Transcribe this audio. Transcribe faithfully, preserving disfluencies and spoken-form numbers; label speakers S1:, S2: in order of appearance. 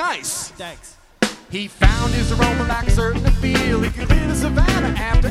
S1: nice.
S2: Thanks.
S1: He found his aroma like certain to feel. He could live in Savannah after